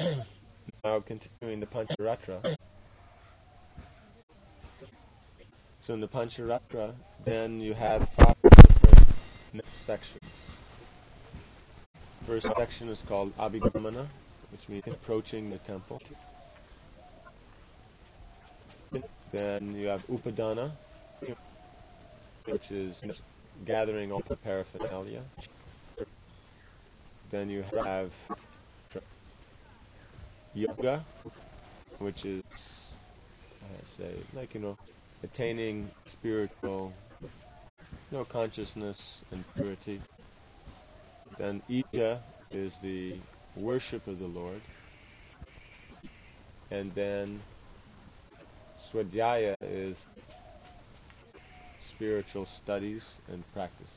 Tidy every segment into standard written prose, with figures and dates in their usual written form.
Now continuing the Pancharatra. So in the Pancharatra, then you have 5 different sections. First section is called Abhigamana, which means approaching the temple. Then you have Upadana, which is gathering all the paraphernalia. Then you have Yoga, which is, attaining spiritual, consciousness and purity. Then Ija is the worship of the Lord. And then Swadhyaya is spiritual studies and practices.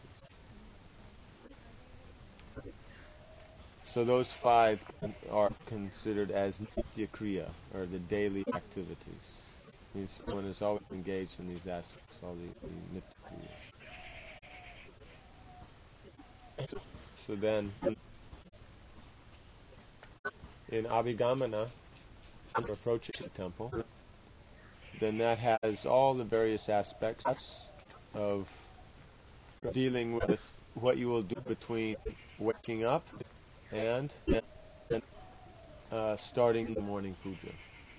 So those 5 are considered as Nitya Kriya, or the daily activities. Means one is always engaged in these aspects, all the Nitya Kriyas. So then, in Abhigamana, approaching the temple, then that has all the various aspects of dealing with what you will do between waking up and starting the morning puja.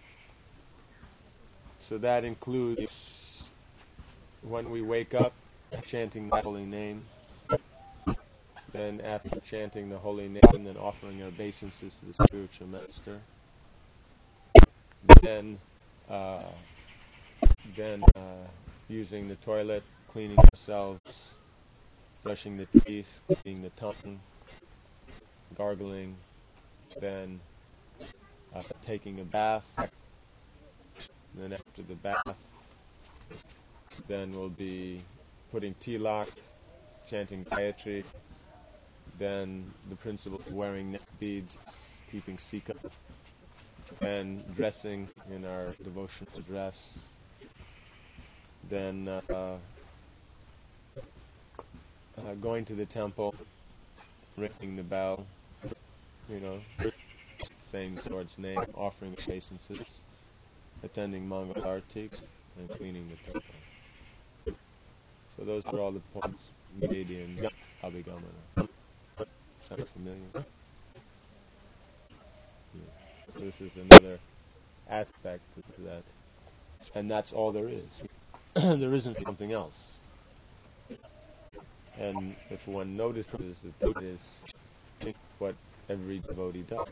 So that includes, when we wake up, chanting the holy name. Then after chanting the holy name, then offering our obeisances to the spiritual master. Then using the toilet, cleaning ourselves, brushing the teeth, cleaning the tongue, gargling, then taking a bath. Then after the bath, then we'll be putting tilak, chanting Gayatri. Then the principle of wearing neck beads, keeping sika, and dressing in our devotional dress. Then going to the temple, ringing the bell, saying the Lord's name, offering obeisances, attending Mangal Artis, and cleaning the temple. So those are all the points made in Abhigamana. Sound familiar? Yeah. This is another aspect to that. And that's all there is. There isn't something else. And if one notices that is what every devotee does,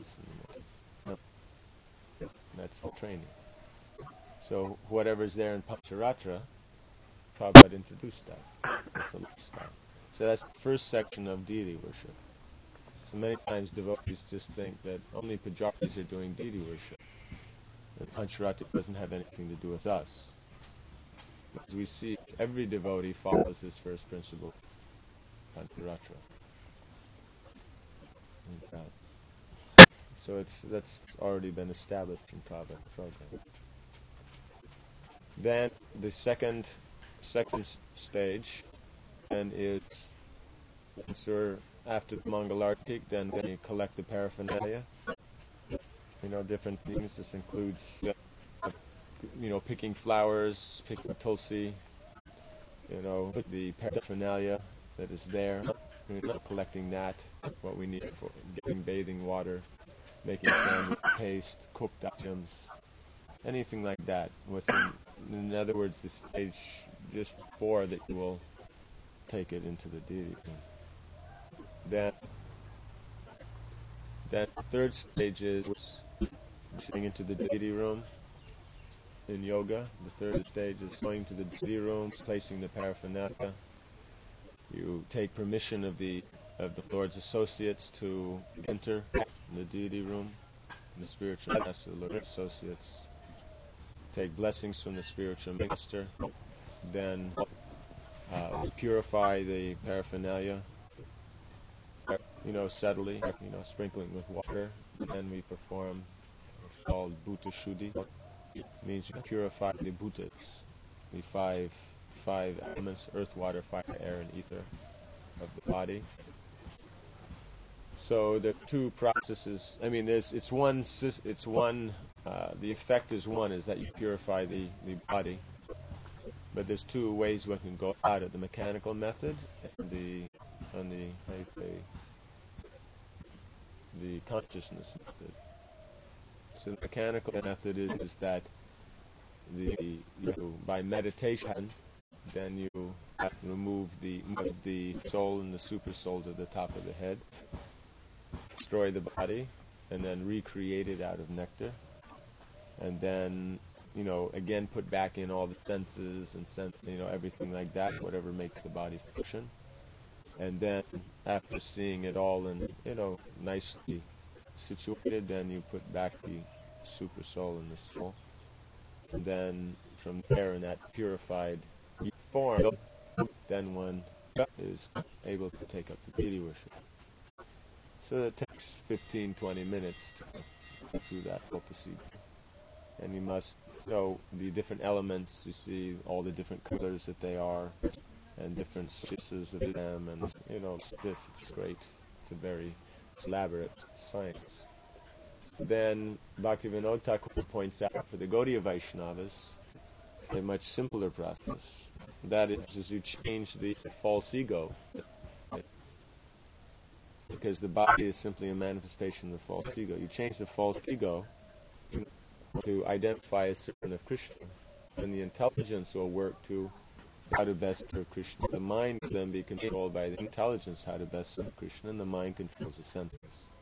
that's the training. So whatever's there in Pancharatra, Prabhupada introduced that. That's the lifestyle. So that's the first section of deity worship. So many times devotees just think that only pujaris are doing deity worship. That Pancharatra doesn't have anything to do with us. As we see, every devotee follows this first principle, Pancharatra. So that's already been established in Prabhupada program. Then the second stage then is, so after the Mangalartik, then you collect the paraphernalia. Different things. This includes, picking flowers, picking tulsi, the paraphernalia that is there, collecting that, what we need for getting bathing water, making sandwich paste, cooked items, anything like that. In other words, the stage just before that you will take it into the deity. Then the third stage is going into the deity room in yoga. The third stage is going to the deity room, placing the paraphernalia. You take permission of the Lord's associates to enter the deity room. The spiritual master, the Lord's associates, take blessings from the spiritual master. Then purify the paraphernalia, subtly, sprinkling with water. Then we perform what's called Bhuta Shuddhi. It means you purify the bhutas, the five elements: earth, water, fire, air, and ether of the body. So the two processes. I mean, it's one. The effect is one, is that you purify the body. But there's two ways one can go about it: the mechanical method and how you say, the consciousness method. So the mechanical method is that by meditation, then you have to remove the soul and the super soul to the top of the head, destroy the body, and then recreate it out of nectar, and then again put back in all the senses and everything like that, whatever makes the body function, and then after seeing it all and nicely situated, then you put back the super soul and the soul, and then from there, in that purified form, then one is able to take up the deity worship. So that takes 15-20 minutes to go through that whole procedure. And you must know the different elements. You see all the different colors that they are, and different sources of them, and it's great. It's a very elaborate science. Then Bhaktivinoda Thakur points out for the Gaudiya Vaishnavas a much simpler process. That is you change the false ego, because the body is simply a manifestation of the false ego. You change the false ego to identify as servant of Krishna, and the intelligence will work to how to best serve Krishna. The mind will then be controlled by the intelligence how to best serve Krishna, and the mind controls the senses.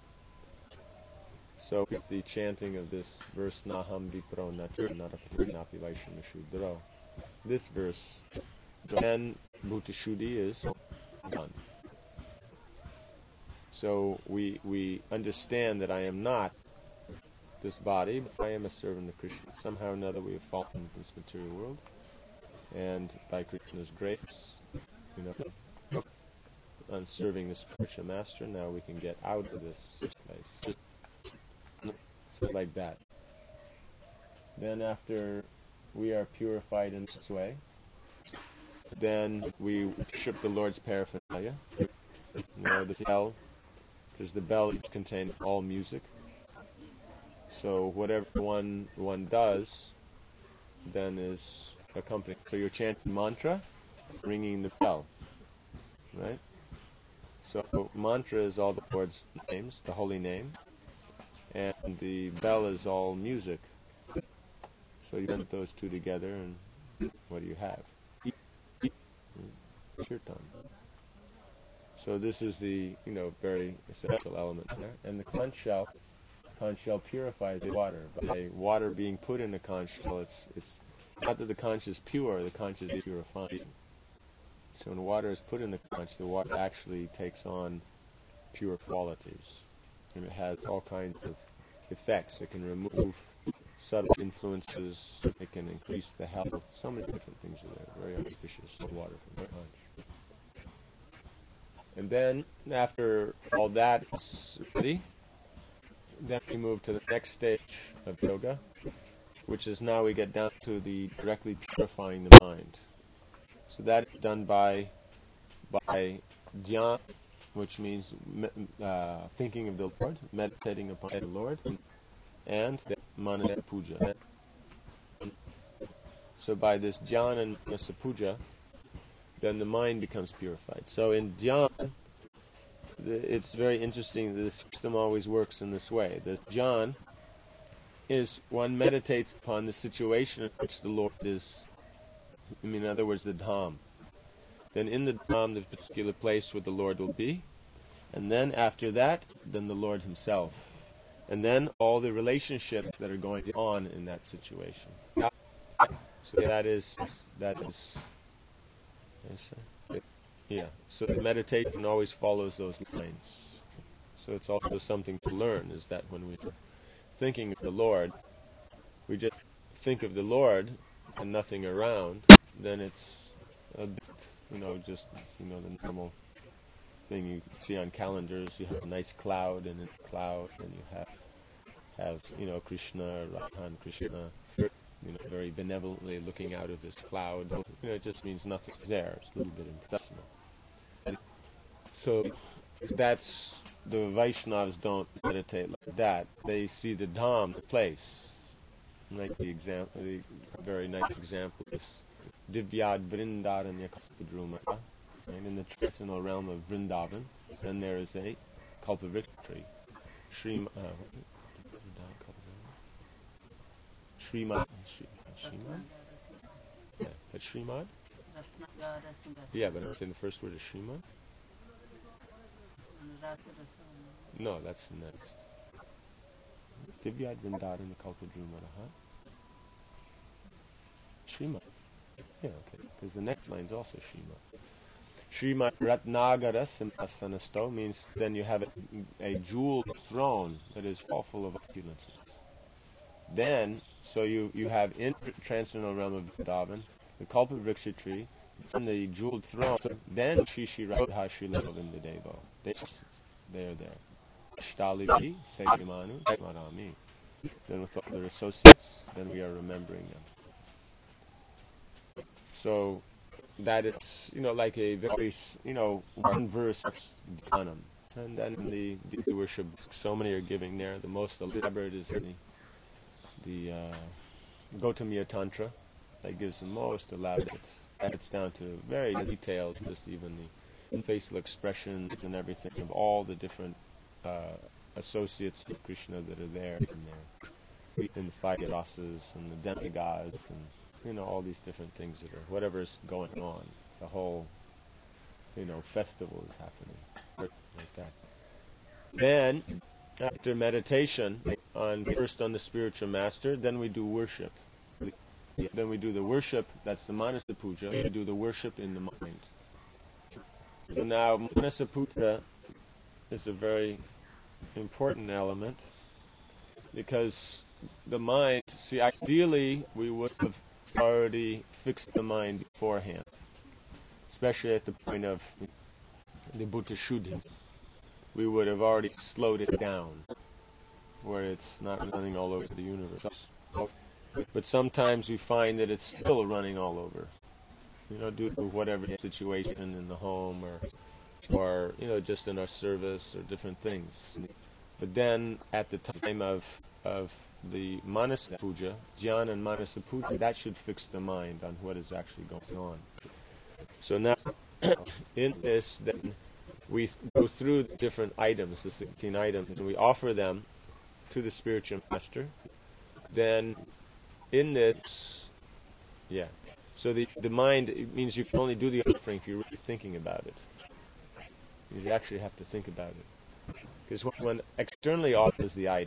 So with the chanting of this verse, Naham Vipro Natapurnapi Vaishna Shudro, this verse, then Bhutashuddhi is done. So we understand that I am not this body, but I am a servant of Krishna. Somehow or another we have fallen into this material world, and by Krishna's grace, on serving the spiritual master, now we can get out of this place. So like that. Then after we are purified in this way, then we worship the Lord's paraphernalia. The bell, because the bell contains all music. So whatever one does, then is accompanied. So you're chanting mantra, ringing the bell, right? So mantra is all the Lord's names, the holy name, and the bell is all music. So you put those two together, and what do you have? Kirtan. So this is the very essential element there. And the conch shell purifies the water. By water being put in the conch shell, it's not that the conch is pure, the conch is purified. So when water is put in the conch, the water actually takes on pure qualities. And it has all kinds of effects. It can remove subtle influences, it can increase the health, so many different things that are very auspicious in water from the conch. And then, after all that is ready, then we move to the next stage of yoga, which is now we get down to the directly purifying the mind. So that is done by dhyan, which means thinking of the Lord, meditating upon the Lord, and the manasa puja. So by this dhyan and manasa puja, then the mind becomes purified. So in dhyan, it's very interesting that the system always works in this way. The dhyan is one meditates upon the situation in which the Lord is, in other words, the dham. Then in the dham, the particular place where the Lord will be, and then after that, then the Lord himself. And then all the relationships that are going on in that situation. So that is yeah. So the meditation always follows those lines. So it's also something to learn, is that when we're thinking of the Lord, we just think of the Lord and nothing around, then it's a bit, just, the normal thing you see on calendars. You have a nice cloud, and in the cloud, and you have Krishna, Radhan Krishna, very benevolently looking out of this cloud. It just means nothing's there. It's a little bit impersonal. So that's the Vaishnavas don't meditate like that. They see the Dham, the place. Like the example, the very nice example is Divyad Vrindaranya Kalpadruma, right? In the transcendental realm of Vrindavan, then there is a Kalpavriksha tree. Srimad, Srimad, yeah, that's Srimad. Yeah, but I'm saying the first word is Srimad. No, that's next. Divyad Vrindaranya Kalpadruma, Srimad. Yeah, okay. Because the next line is also Srimad. Srimad Ratnagara Simhasanasto means then you have a jeweled throne that is all full of opulences. Then, so you have in transcendental realm of Vrindavan, the Kalpavriksha tree, and the jeweled throne. So then Shishi Radha Srila Govindadevo. They are there. Shtalivi Sekimanu Smarami. Then with all their associates, then we are remembering them. So that is, like a very, one verse dhanam. And then in the worship, so many are giving there. The most elaborate is the Gautamiya Tantra. That gives the most elaborate. It's down to very detailed, just even the facial expressions and everything of all the different associates of Krishna that are there in the five rasas and the demigods and all these different things that are whatever's going on. The whole festival is happening like that. Then after meditation first on the spiritual master, then we do worship. Then we do the worship, that's the Manasa Puja. We do the worship in the mind. So now Manasa Puja is a very important element because the mind, see, ideally we would have already fixed the mind beforehand, especially at the point of the Bhuta Shuddhi. We would have already slowed it down where it's not running all over the universe. But sometimes we find that it's still running all over, due to whatever situation in the home or just in our service or different things. But then at the time of the Manasa Puja, Jnana and Manasa Puja, that should fix the mind on what is actually going on. So now, in this, then we go through the different items, the 16 items, and we offer them to the spiritual master. Then, in this, so the mind, it means you can only do the offering if you're really thinking about it. You actually have to think about it. Because when externally offers the item,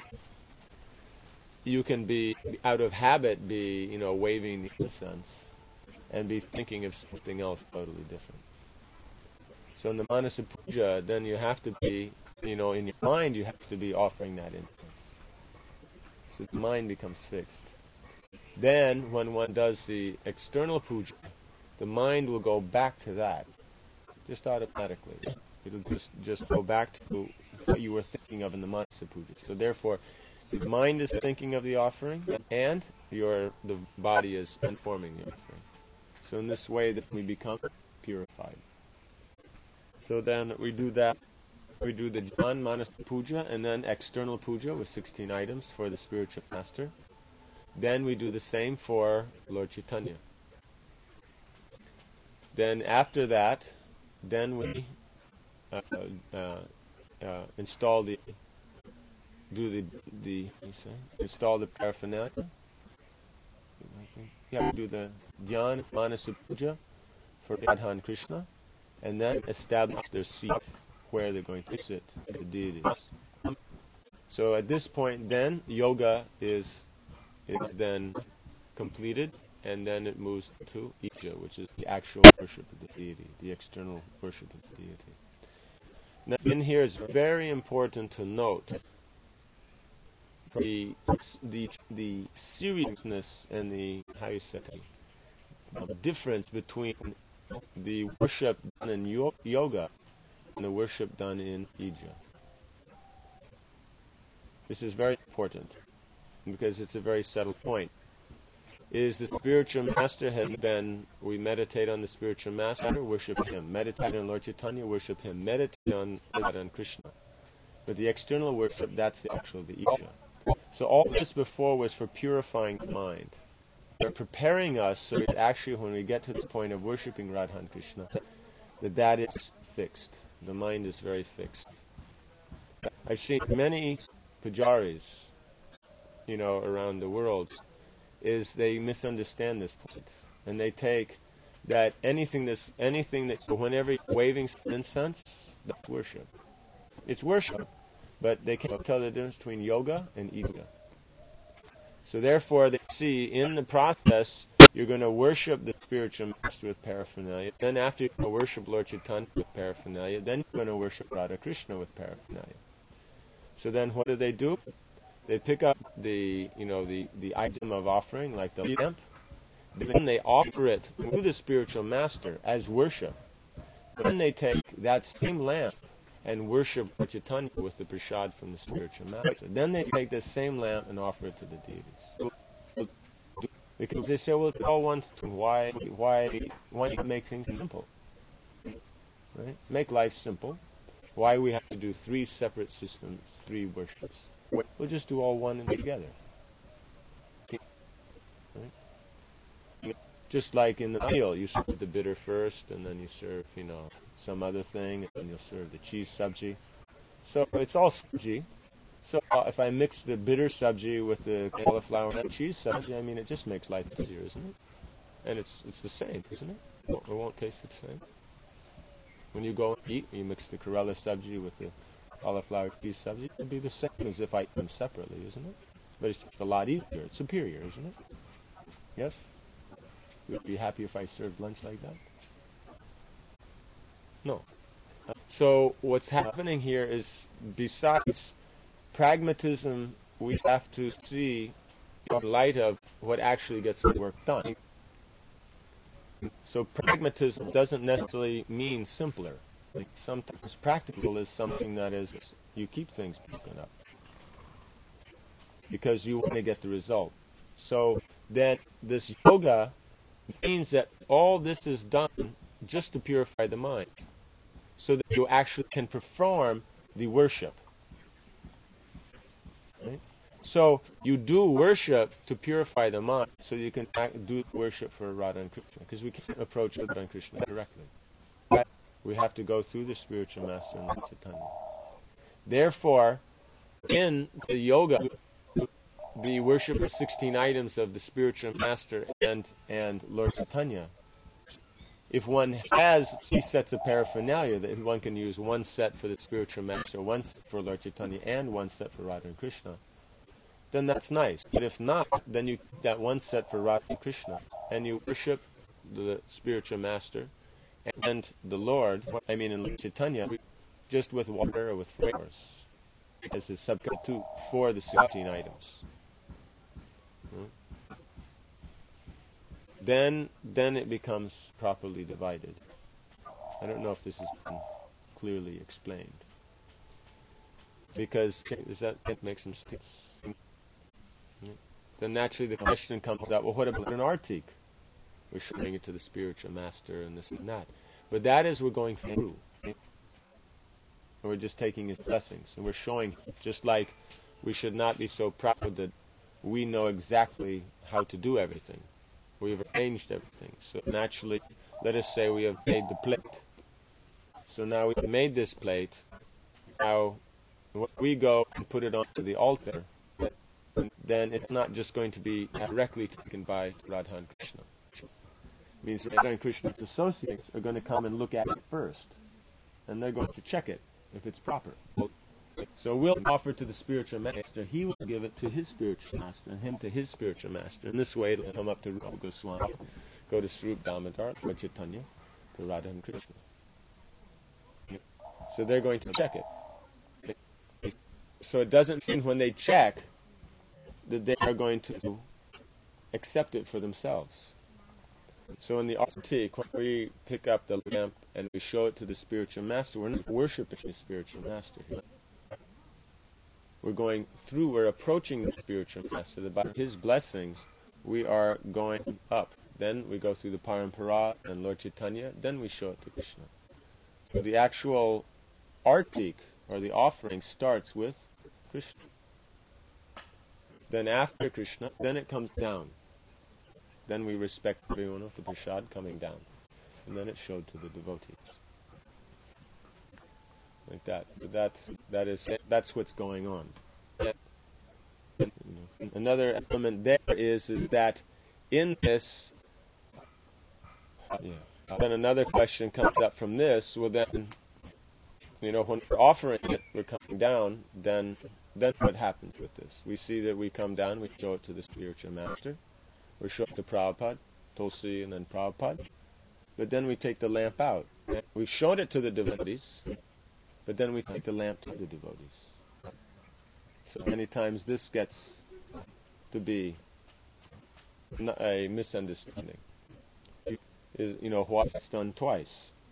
you can be, out of habit, waving the incense and be thinking of something else totally different. So in the Manasa Puja, then you have to be, in your mind, you have to be offering that incense. So the mind becomes fixed. Then, when one does the external puja, the mind will go back to that, just automatically. It'll just go back to what you were thinking of in the Manasa Puja. So therefore, the mind is thinking of the offering, and the body is informing the offering. So in this way, that we become purified. So then we do that. We do the Jnana Manasa Puja, and then external puja with 16 items for the spiritual master. Then we do the same for Lord Chaitanya. Then after that, then we install install the paraphernalia. We do the Jnana Manasa Puja for Radha and Krishna, and then establish their seat where they're going to sit, the deities. So at this point, then yoga is then completed, and then it moves to Ija, which is the actual worship of the deity, the external worship of the deity. Now, in here it's very important to note the seriousness and the difference between the worship done in yoga and the worship done in Ija. This is very important because it's a very subtle point. Is the spiritual master we meditate on the spiritual master, worship him. Meditate on Lord Chaitanya, worship him. Meditate on Radha and Krishna. But the external worship, that's the actual, the Isha. So all this before was for purifying the mind. They're preparing us so that actually when we get to this point of worshipping Radha and Krishna, that is fixed. The mind is very fixed. I've seen many pujaris, around the world, is they misunderstand this point. And they take that anything that, whenever you're waving incense, that's worship. It's worship, but they can't tell the difference between yoga and yoga. So therefore, they see in the process, you're going to worship the spiritual master with paraphernalia. Then after you're going to worship Lord Chaitanya with paraphernalia, then you're going to worship Radha Krishna with paraphernalia. So then what do? They pick up the item of offering, like the lamp. Then they offer it to the spiritual master as worship. Then they take that same lamp and worship Lord Chaitanya with the prasad from the spiritual master. Then they take the same lamp and offer it to the deities. Because they say, well, it's all one thing. Why make things simple? Right? Make life simple. Why we have to do 3 separate systems, 3 worships? We'll just do all one and together. Right? Just like in the meal, you serve the bitter first, and then you serve, some other thing, and then you'll serve the cheese sabji. So it's all sabji. So if I mix the bitter sabji with the cauliflower and cheese sabji, it just makes life easier, isn't it? And it's the same, isn't it? It won't taste the same. When you go and eat, you mix the Kerala sabji with the cauliflower cheese sabji, it'd be the same as if I eat them separately, isn't it? But it's just a lot easier. It's superior, isn't it? Yes? You'd be happy if I served lunch like that? No. So what's happening here is, besides pragmatism, we have to see in light of what actually gets the work done. So pragmatism doesn't necessarily mean simpler. Like sometimes practical is something that is, you keep things broken up because you want to get the result. So then this yoga means that all this is done just to purify the mind, so that you actually can perform the worship. Right? So you do worship to purify the mind, so you can do worship for Radha and Krishna, because we can't approach Radha and Krishna directly. We have to go through the spiritual master and Lord Chaitanya. Therefore, in the yoga, the worship of 16 items of the spiritual master and Lord Chaitanya, if one has 3 sets of paraphernalia, that one can use 1 set for the spiritual master, 1 set for Lord Chaitanya, and 1 set for Radha and Krishna, then that's nice. But if not, then you keep that 1 set for Radha and Krishna, and you worship the spiritual master and the Lord, in Lord Chaitanya, just with water or with flowers, as a substitute for the 16 items. Then it becomes properly divided. I don't know if this has been clearly explained. Because, does that make some sense? Then naturally the question comes out, well, what about an artik? We're showing it to the spiritual master and this and that. But that is, we're going through. And we're just taking his blessings. And we're showing, just like we should not be so proud that we know exactly how to do everything. We've arranged everything. So naturally, let us say we have made the plate. So now we've made this plate. Now, when we go and put it onto the altar, then it's not just going to be directly taken by Radha and Krishna. It means Radha and Krishna's associates are going to come and look at it first. And they're going to check it, if it's proper. So we'll offer to the spiritual master, he will give it to his spiritual master, and him to his spiritual master. In this way, it'll come up to Rupa Goswami, go to Swarup Damodar, Lord Chaitanya, to Radha and Krishna. So they're going to check it. So it doesn't mean when they check that they are going to accept it for themselves. So in the artik, when we pick up the lamp and we show it to the spiritual master, we're not worshiping the spiritual master. We're approaching the spiritual master. By his blessings, we are going up. Then we go through the Parampara and Lord Chaitanya, then we show it to Krishna. So the actual artik or the offering starts with Krishna. Then after Krishna, then it comes down. Then we respect everyone with the prasad coming down. And then it's showed to the devotees. Like that. But that's what's going on. Another element there is that in this, then another question comes up from this. Well, then, when we're offering it, we're coming down. Then what happens with this? We see that we come down, we show it to the spiritual master, we show it to Prabhupada, Tulsi, and then Prabhupada. But then we take the lamp out. We've shown it to the devotees, but then we take the lamp to the devotees. So many times this gets to be a misunderstanding. Why it's done twice.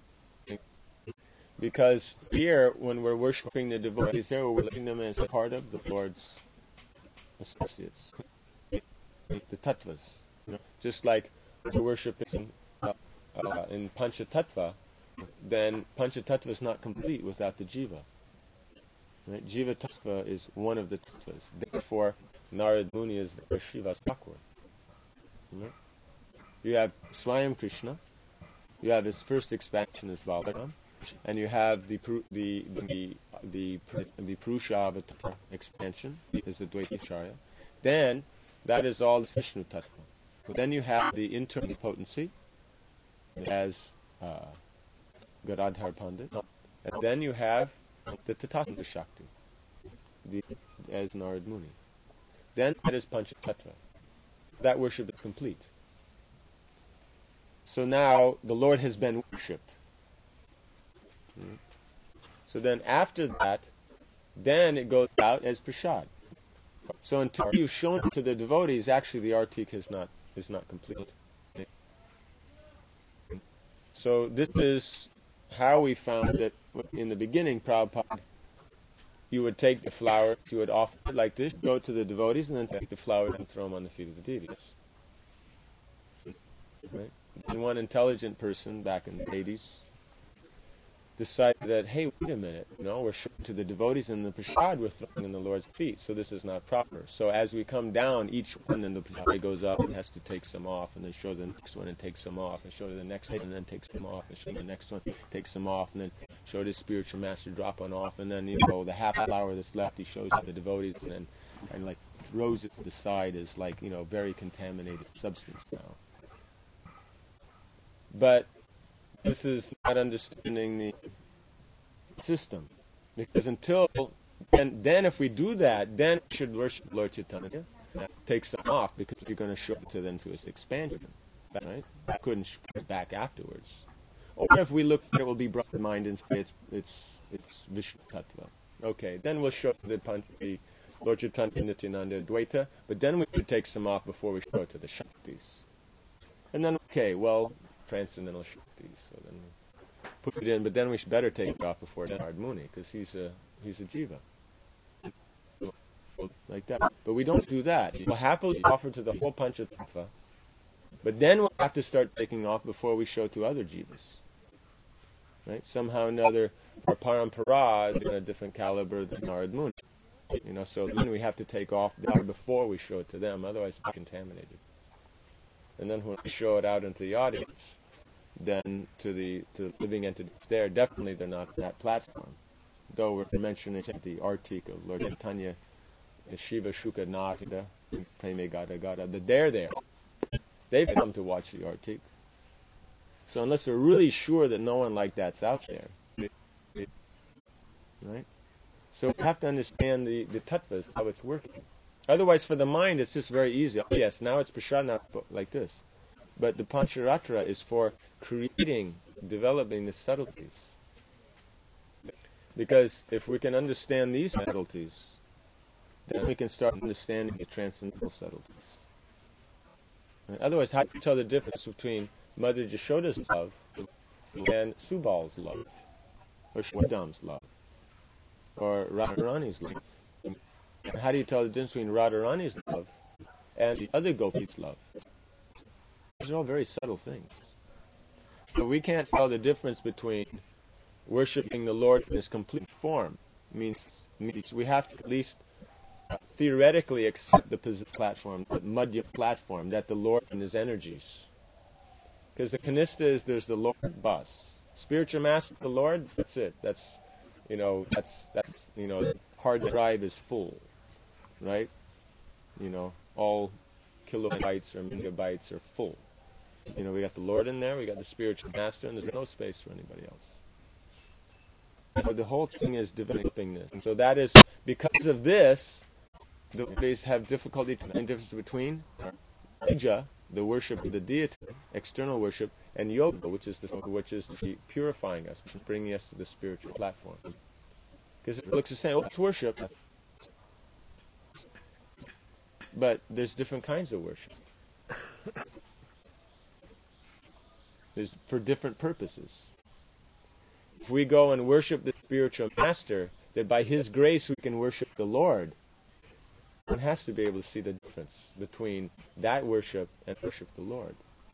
Because here, when we're worshiping the devotees there, we're letting them as part of the Lord's associates, the tattvas. Just like we're worshiping in Panchatattva, then Panchatattva is not complete without the Jiva. Right? Jiva Tattva is one of the tattvas. Therefore, Narad Muni is the Shiva's Thakur. Right? You have Swayam Krishna, you have his first expansion as Balaram, and you have the Purusha Avatar expansion, is the Dvaitacharya. Then, that is all the Vishnu Tattva. But then you have the internal potency, as Gadadhar Pandit, and then you have the Tathagata Shakti, as Narad Muni. Then that is Panchatattva. That worship is complete. So now the Lord has been worshipped. So then after that, then it goes out as prasad. So until you've shown it to the devotees, actually the artik is not complete. So this is how we found that in the beginning, Prabhupada, you would take the flowers, you would offer it like this, go to the devotees, and then take the flowers and throw them on the feet of the deities. Right? And one intelligent person back in the 80s decided that, hey, wait a minute, we're showing to the devotees and the prasad we're throwing in the Lord's feet, so this is not proper. So as we come down, each one, then the prasad goes up and has to take some off, and then show the next one and take some off, and show the next one and then take some off, and show the next one, take some off, and then show the spiritual master drop one off, and then the half flower that's left he shows to the devotees, and then like throws it to the side as like very contaminated substance now. But this is not understanding the system, because until then if we do that, then we should worship Lord Chaitanya, take some off, because you're going to show it to them to its expansion, right? I couldn't show it back afterwards. Or if we look at it, we'll be brought to mind and say it's Vishnu Tattva. Okay, then we'll show the Lord Chaitanya Nityananda Dvaita, but then we should take some off before we show it to the Shaktis. And then, transcendental Shaktis, so then we put it in, but then we should better take it off before Narad Muni, because he's a jiva. Like that. But we don't do that. We'll happily offer to the whole Panchatattva, but then we'll have to start taking off before we show to other jivas. Right? Somehow or another, our parampara is in a different caliber than Narad Muni. So then we have to take off before we show it to them, otherwise it's contaminated. And then when we show it out into the audience, then to the living entities there, definitely they're not on that platform. Though we're mentioning the artik of Lord Chaitanya, Shiva Shuka Nagada, Preme Gada Gada, that they're there. They've come to watch the artik. So unless we're really sure that no one like that's out there, right? So we have to understand the tattvas, how it's working. Otherwise, for the mind, it's just very easy. Oh, yes, now it's prasad, now it's like this. But the Pancharatra is for developing the subtleties. Because if we can understand these subtleties, then we can start understanding the transcendental subtleties. Right? Otherwise, how do you tell the difference between Mother Jashoda's love and Subal's love, or Shwadam's love, or Radharani's love? And how do you tell the difference between Radharani's love and the other gopis' love? These are all very subtle things. So we can't tell the difference between worshipping the Lord in His complete form, means we have to at least theoretically accept the platform, the Madhya platform, that the Lord and His energies. Because the Kanistha is there's the Lord bus. Spiritual master, the Lord, that's it. That's hard drive is full, right? All kilobytes or megabytes are full. We got the Lord in there, we got the spiritual master, and there's no space for anybody else. So the whole thing is developing this. And so that is, because of this, the devotees have difficulty to find the difference between puja, the worship of the deity, external worship, and yoga, which is the purifying us, bringing us to the spiritual platform. Because it looks the same. It's worship, but there's different kinds of worship. There's for different purposes. If we go and worship the spiritual master, that by his grace we can worship the Lord, one has to be able to see the difference between that worship and worship the Lord.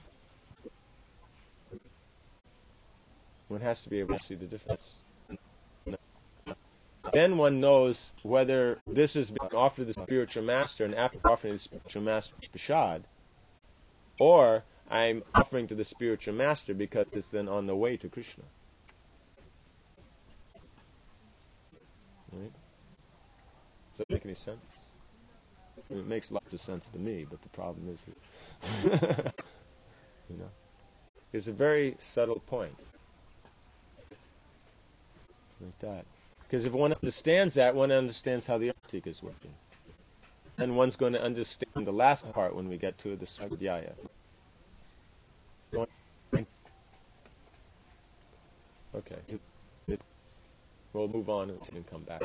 One has to be able to see the difference. Then one knows whether this is being offered to the spiritual master, and after offering the spiritual master prasad, or I'm offering to the spiritual master because it's then on the way to Krishna. Right? Does that make any sense? It makes lots of sense to me, but the problem is, it's a very subtle point. Like that. Because if one understands that, one understands how the artik is working. And one's going to understand the last part when we get to the Svadhyaya. Okay. We'll move on and come back.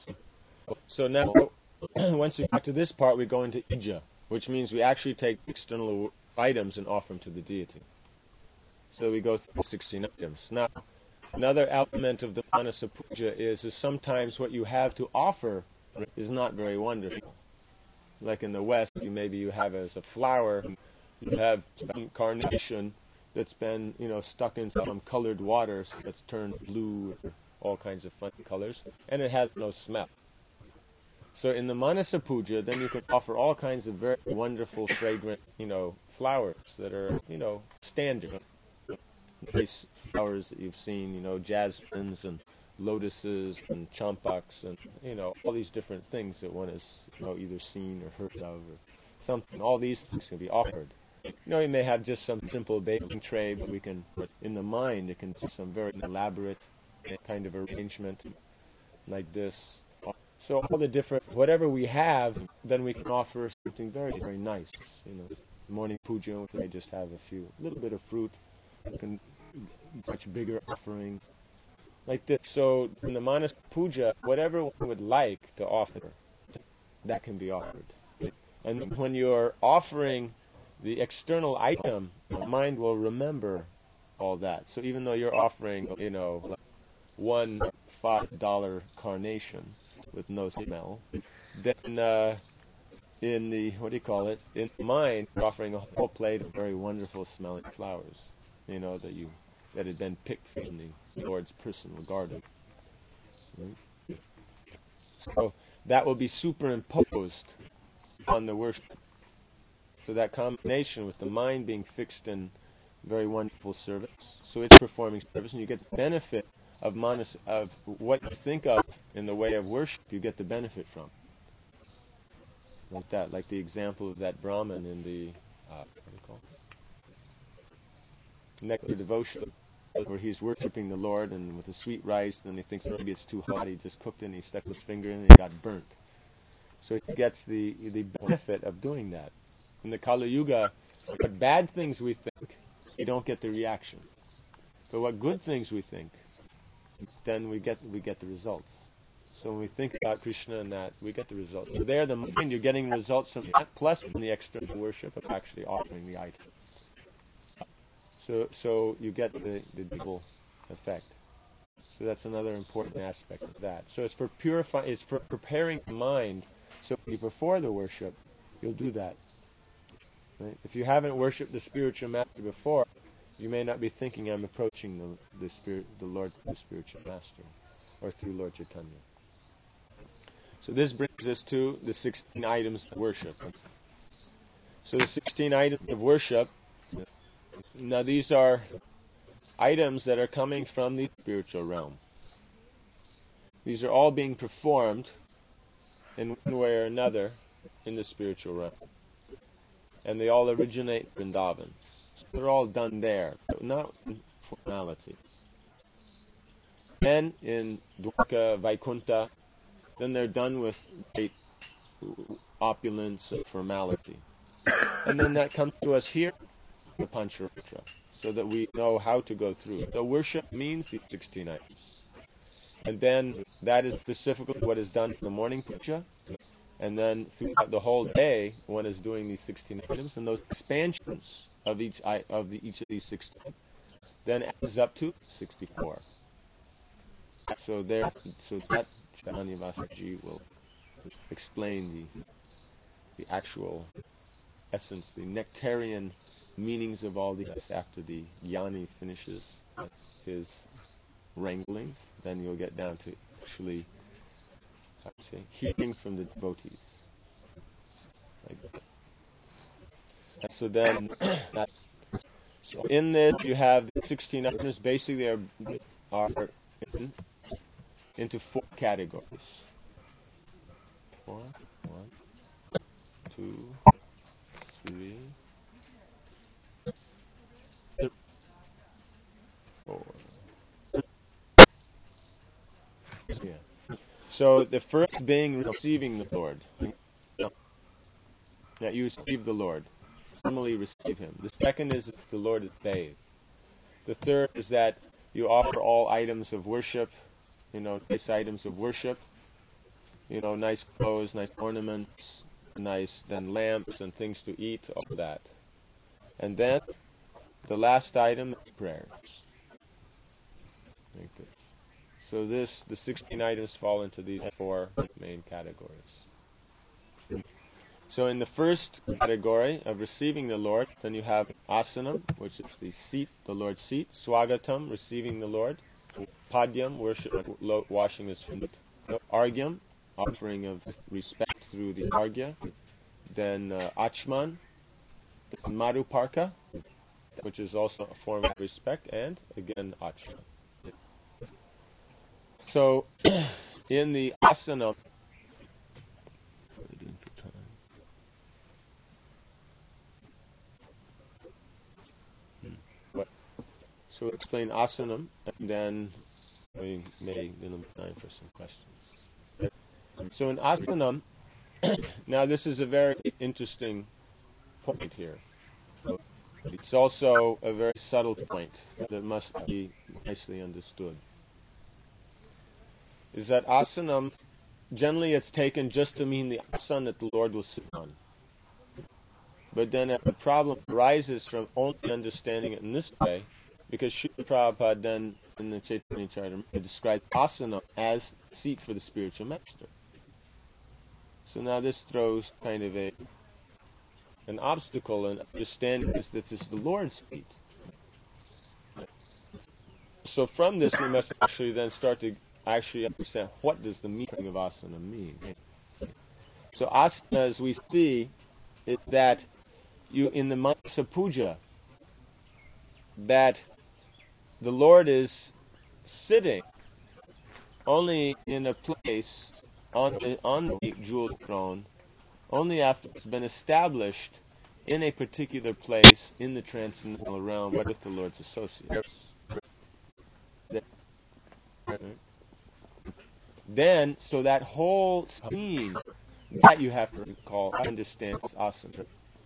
So now, once we get to this part, we go into ija, which means we actually take external items and offer them to the deity. So we go through 16 items. Now, another element of the Manasa Puja is sometimes what you have to offer is not very wonderful. Like in the West, maybe you have as a flower, you have some carnation that's been, stuck in some colored water that's turned blue, or all kinds of funny colors, and it has no smell. So in the Manasa Puja, then you can offer all kinds of very wonderful, fragrant, flowers that are, standard. Nice flowers that you've seen, jasmines and lotuses and champaks and, all these different things that one has, either seen or heard of or something. All these things can be offered. You may have just some simple baking tray, but we can, in the mind, it can be some very elaborate kind of arrangement like this. So all the different, whatever we have, then we can offer something very, very nice. Morning puja, we just have a little bit of fruit. We can much bigger offering like this. So in the Manasa Puja, whatever one would like to offer, that can be offered. And when you're offering the external item, the mind will remember all that. So even though you're offering, like one $5 carnation with no smell, then in the, in the mind, you're offering a whole plate of very wonderful smelling flowers, that had been picked from the Lord's personal garden. Right? So that will be superimposed on the worship. So that combination with the mind being fixed in very wonderful service, so it's performing service, and you get the benefit of what you think of in the way of worship, you get the benefit from. Like that, like the example of that Brahmin in the, what do you call it? Nectar Devotion, where he's worshipping the Lord and with the sweet rice, and he thinks maybe it's too hot, he just cooked it and he stuck his finger in it and it got burnt. So he gets the benefit of doing that. In the Kali Yuga, what bad things we think, you don't get the reaction. But what good things we think, then we get the results. So when we think about Krishna and that, we get the results. So there, the mind, you're getting results from that, plus from the external worship of actually offering the item. So you get the double effect. So that's another important aspect of that. So it's for preparing the mind. So before the worship, you'll do that. Right? If you haven't worshipped the spiritual master before, you may not be thinking I'm approaching the Lord through the spiritual master, or through Lord Chaitanya. So this brings us to the 16 items of worship. So the 16 items of worship, now these are items that are coming from the spiritual realm. These are all being performed in one way or another in the spiritual realm. And they all originate in Vrindavan. So they're all done there, but not in formality. Then in Dwarka, Vaikuntha, then they're done with great opulence and formality. And then that comes to us here, the Pancharatra, so that we know how to go through. So worship means these 16 items. And then that is specifically what is done in the morning puja. And then throughout the whole day, one is doing these 16 items, and those expansions of each of these 16 then adds up to 64. So that Chaitanya Vasaji will explain the actual essence, the nectarian meanings of all these after the Jnani finishes his wranglings. Then you'll get down to actually, hearing from the devotees. Like that. And so then, so in this you have the 16 items. Basically, are into 4 categories. 4, 1, 2, 3, 4. Yeah. So the first being receiving the Lord. That you receive the Lord. Formally receive Him. The second is the Lord is bathed. The third is that you offer all items of worship, nice items of worship, nice clothes, nice ornaments, nice then lamps and things to eat, all of that. And then the last item is prayers. Like this. So the 16 items fall into these 4 main categories. So in the first category of receiving the Lord, then you have asanam, which is the seat, the Lord's seat. Swagatam, receiving the Lord. Padyam, worship, washing his feet. Argyam, offering of respect through the argya. Then achman, maruparka, which is also a form of respect, and again achman. So in the asana, so we'll explain asanam, and then we may have time for some questions. So in asanam, now this is a very interesting point here. It's also a very subtle point that must be nicely understood. Is that asanam, generally it's taken just to mean the asana that the Lord will sit on. But then the problem arises from only understanding it in this way, because Srila Prabhupada then in the Chaitanya Charitamrita describes asana as seat for the spiritual master. So now this throws kind of an obstacle in understanding that this is the Lord's seat. So from this we must actually then start to actually understand what does the meaning of asana mean. So asana, as we see, is that you in the Manasa Puja, that the Lord is sitting only in a place on the jeweled throne, only after it's been established in a particular place in the transcendental realm with the Lord's associates. Then, so that whole scene that you have to understand is asana.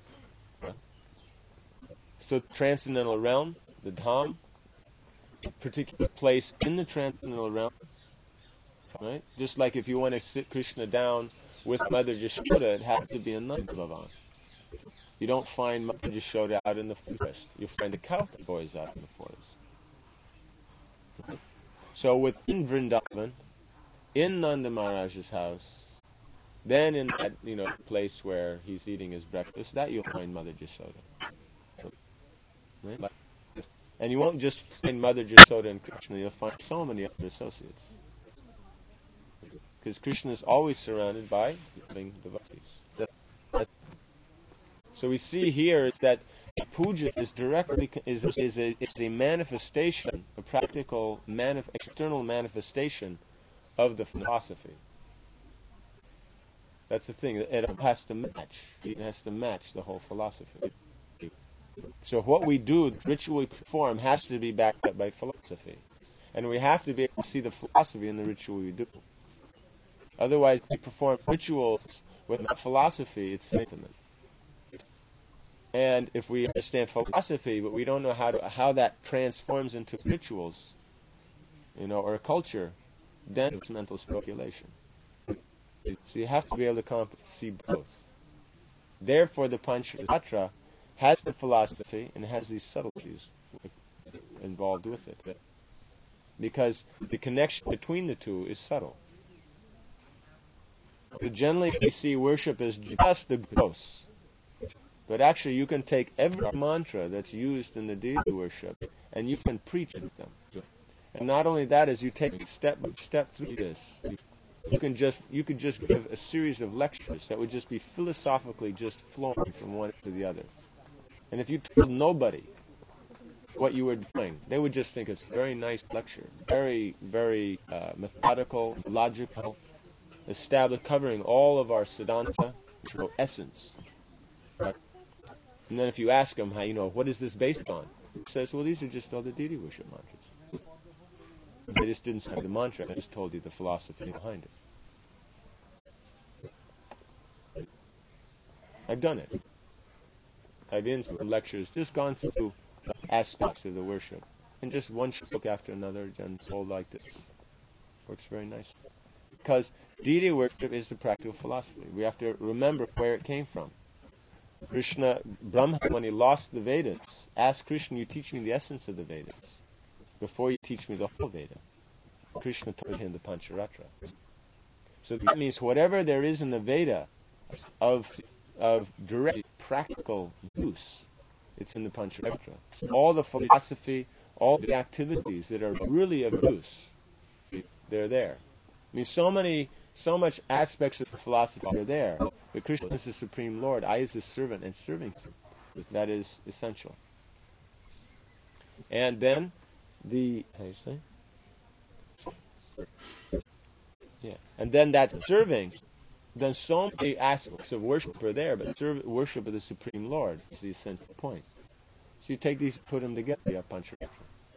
So the transcendental realm, the Dham, a particular place in the transcendental realm, right? Just like if you want to sit Krishna down with Mother Yashoda, it has to be in Nandalavan. You don't find Mother Yashoda out in the forest. You find the cowboy boys out in the forest. Right? So within Vrindavan, in Nanda Maharaj's house, then in that place where he's eating his breakfast, that you'll find Mother Yashoda. Right? And you won't just find Mother Yashoda and Krishna, you'll find so many other associates. because Krishna is always surrounded by loving devotees. So we see here is that puja is directly is a manifestation, a practical external manifestation of the philosophy. That's the thing. It has to match. It has to match the whole philosophy. So what we do, the ritual we perform, has to be backed up by philosophy. And we have to be able to see the philosophy in the ritual we do. Otherwise, we perform rituals without philosophy, it's sentiment. And if we understand philosophy, but we don't know how that transforms into rituals, or culture, then it's mental speculation. So you have to be able to see both. Therefore, the Pancharatra has the philosophy and has these subtleties involved with it. Because the connection between the two is subtle. So generally, we see worship as just the gross. But actually, you can take every mantra that's used in the deity worship and you can preach it to them. And not only that, as you take step by step through this, you could just give a series of lectures that would just be philosophically just flowing from one to the other. And if you told nobody what you were doing, they would just think it's a very nice lecture, very, very methodical, logical, established, covering all of our Siddhanta, essence. Right? And then if you ask them, what is this based on? He says, well, these are just all the deity worship mantras. They just didn't say the mantra, they just told you the philosophy behind it. I've done it. I've been to lectures, just gone through aspects of the worship, and just one book after another, and told like this. Works very nicely. Because deity worship is the practical philosophy. We have to remember where it came from. Brahma, when he lost the Vedas, asked Krishna, you teach me the essence of the Vedas before you teach me the whole Veda. Krishna told him the Pancharatra. So that means whatever there is in the Veda of direct practical use, it's in the Pancharatra. All the philosophy, all the activities that are really of use, they're there. I mean, so much aspects of the philosophy are there. But Krishna is the Supreme Lord. I is His servant and serving Him. That is essential. And then how you say? Yeah. And then that serving, then so many aspects of worship are there, but worship of the Supreme Lord is the essential point. So you take these, put them together, you have Pancharatra.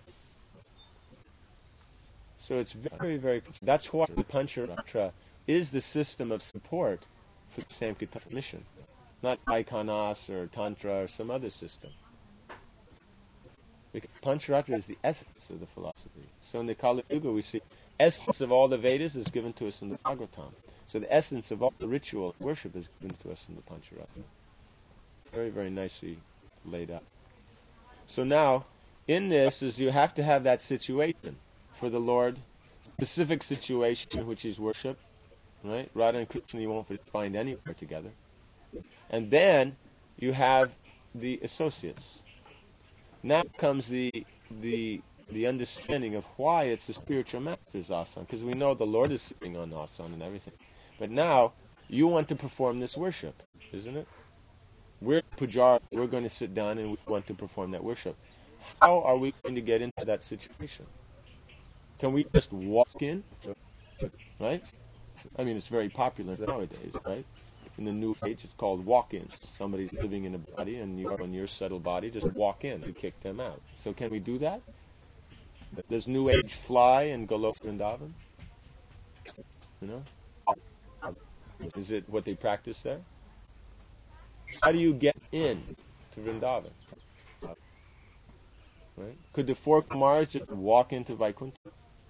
So it's very, very, that's why the Pancharatra is the system of support for the Sankirtan mission, not Vaikanas or Tantra or some other system. Because Pancharatra is the essence of the philosophy. So in the Kali Yuga we see essence of all the Vedas is given to us in the Bhagavatam. So the essence of all the ritual worship is given to us in the Pancharatra. Very, very nicely laid out. So now, in this is you have to have that situation for the Lord, specific situation in which He's worshipped, right? Radha and Krishna you won't find anywhere together. And then you have the associates. Now comes the understanding of why it's the spiritual master's asana, because we know the Lord is sitting on asana and everything. But now you want to perform this worship, isn't it? We're pujari, we're going to sit down and we want to perform that worship. How are we going to get into that situation? Can we just walk in? Right? I mean, it's very popular nowadays, right? In the new age, it's called walk-ins. Somebody's living in a body, and you're on your subtle body, just walk in to kick them out. So can we do that? Does New Age fly in Golok Vrindavan? Is it what they practice there? How do you get in to Vrindavan? Right? Could the four Kumars just walk into Vaikuntha?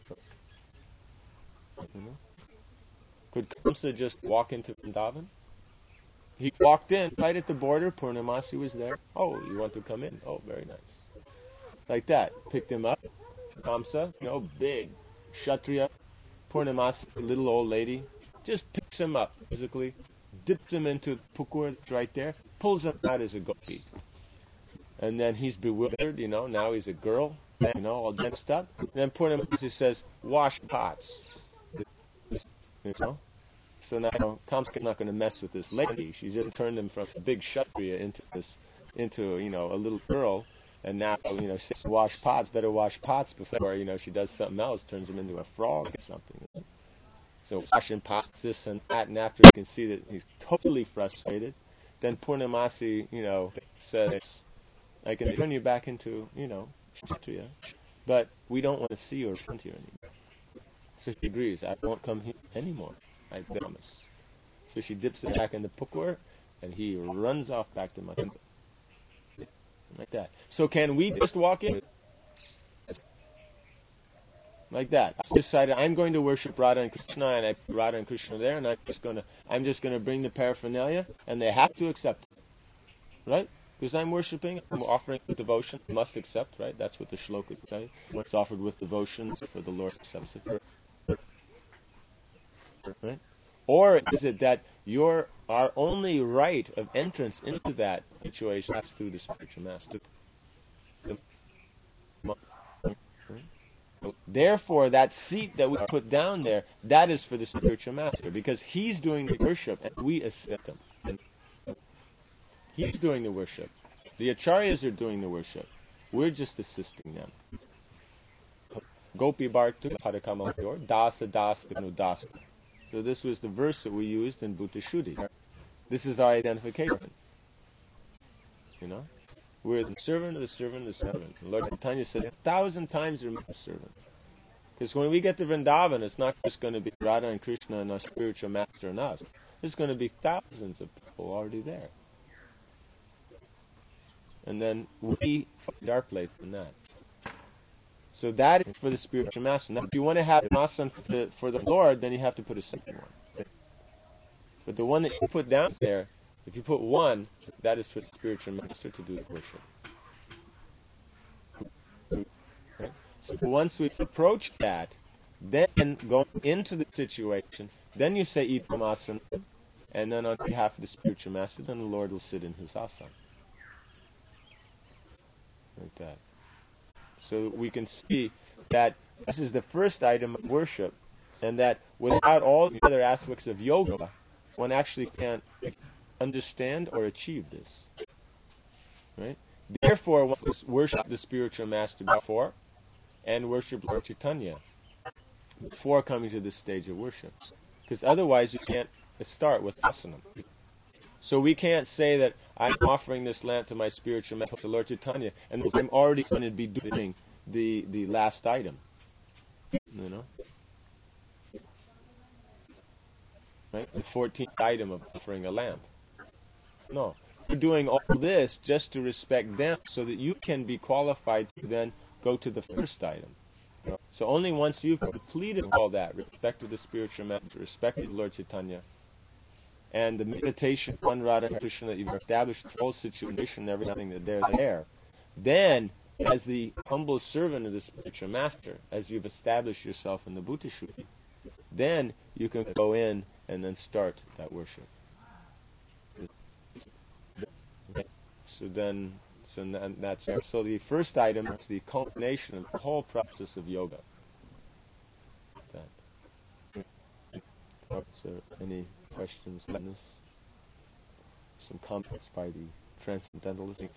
Could Kamsa just walk into Vrindavan? He walked in right at the border. Purnamasi was there. Oh, you want to come in? Oh, very nice. Like that. Picked him up. Kamsa, big Kshatriya. Purnamasi, little old lady, just picks him up physically, dips him into the pukur right there, pulls him out as a gopi. And then he's bewildered, now he's a girl, all dressed up. And then Purnamasi says, wash pots. You know? So now Kamska's not going to mess with this lady. She just turned him from a big Kshatriya into a little girl, and now she says wash pots, better wash pots before she does something else, turns him into a frog or something. So washing pots, this and that, and after you can see that he's totally frustrated, then Purnamasi says, I can turn you back into Kshatriya, but we don't want to see you around here anymore. So she agrees, I won't come here anymore, I promise. So she dips it back in the pukur, and he runs off back to Mathura. Like that. So can we just walk in? Like that. I decided I'm going to worship Radha and Krishna, and I put Radha and Krishna there, and I'm just gonna bring the paraphernalia, and they have to accept it. Right? Because I'm worshiping, I'm offering with devotion, must accept, right? That's what the shloka says. What's offered with devotion for the Lord accepts it. Right? Or is it that our only right of entrance into that situation is through the spiritual master? Therefore, that seat that we put down there, that is for the spiritual master, because he's doing the worship and we assist him. He's doing the worship. The acharyas are doing the worship. We're just assisting them. Gopi Bhartu Padakamayor, Dasa Dasa no Dasa. So this was the verse that we used in Bhuta Shuddhi. This is our identification. We're the servant of the servant of the servant. Lord Chaitanya said 1,000 times remember servant. Because when we get to Vrindavan, it's not just going to be Radha and Krishna and our spiritual master and us. There's going to be thousands of people already there. And then we find our place in that. So that is for the spiritual master. Now, if you want to have an asana for the Lord, then you have to put a second one. But the one that you put down there, if you put one, that is for the spiritual master to do the worship. Right? So once we approach that, then going into the situation, then you say Itam asana, and then on behalf of the spiritual master, then the Lord will sit in his asana. Like that. So we can see that this is the first item of worship, and that without all the other aspects of yoga, one actually can't understand or achieve this. Right? Therefore, one must worship the spiritual master before, and worship Lord Chaitanya before coming to this stage of worship. Because otherwise you can't start with asana. So we can't say that I'm offering this lamp to my spiritual master, to Lord Chaitanya, and I'm already going to be doing the last item. Right? The 14th item of offering a lamp. No. We're doing all this just to respect them so that you can be qualified to then go to the first item. So only once you've completed all that, respected the spiritual master, respected Lord Chaitanya, and the meditation on Radha and Krishna that you've established, the whole situation, everything that they're there, then, as the humble servant of the spiritual master, as you've established yourself in the Bhuta Shuddhi, then you can go in and then start that worship. So the first item is the culmination of the whole process of yoga. So, any questions on this? Some comments by the transcendentalists?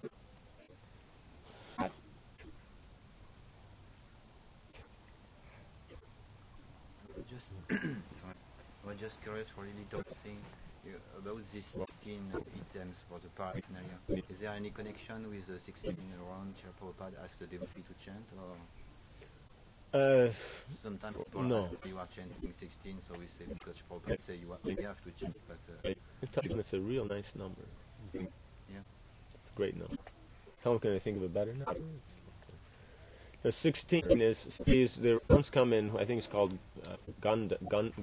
I was just curious for really dancing about these 16 items for the paraphernalia. Is there any connection with the 16 around Srila Prabhupada asked the devotee to chant, or sometimes people ask you are chanting 16, so we say because Prabhupada say you have to chant, but it's a real nice number. Yeah, it's a great number. How can I think of a better number? The 16 is the rounds come in. I think it's called gundas.